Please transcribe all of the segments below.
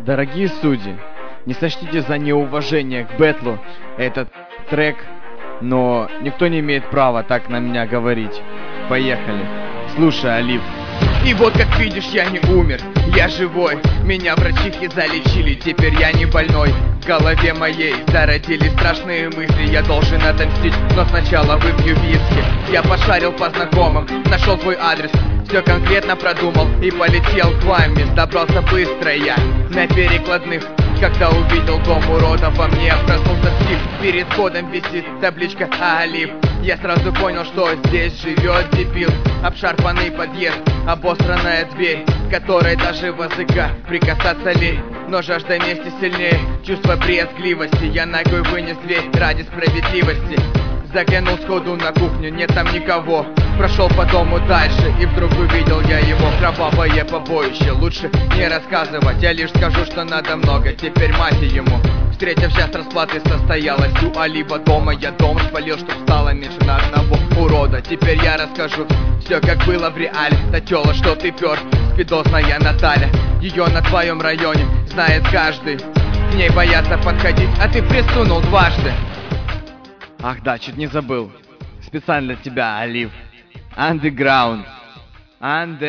Дорогие судьи, не сочтите за неуважение к бэтлу этот трек, но никто не имеет права так на меня говорить. Поехали. Слушай, Олив. И вот как видишь, я не умер, я живой. Меня врачихи залечили, теперь я не больной. В голове моей зародились страшные мысли. Я должен отомстить, но сначала выпью виски. Я пошарил по знакомым, нашел твой адрес, все конкретно продумал и полетел к вам. Добрался быстро я на перекладных. Когда увидел дом урода, во мне проснулся стих. Перед входом висит табличка «Олив». Я сразу понял, что здесь живет дебил. Обшарпанный подъезд, обосранная дверь, которой даже в языка прикасаться лень. Но жажда мести сильнее, чувство брезгливости. Я ногой вынес дверь ради справедливости. Заглянул сходу на кухню, нет там никого. Прошел по дому дальше, и вдруг увидел я его. Кровавое побоище, лучше не рассказывать. Я лишь скажу, что надо много, теперь мать ему. Встретившись с расплатой состоялась у Олива дома. Я дом спалил, чтоб стало меньше на одного урода. Теперь я расскажу все, как было в реале. Та тёла, что ты пёр, спидозная Наталья. Ее на твоем районе знает каждый. К ней боятся подходить, а ты присунул дважды. Ах да, чуть не забыл. Специально для тебя, Олив. Underground.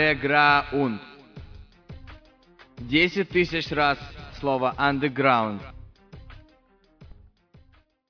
Underground. 10 000 раз слово underground.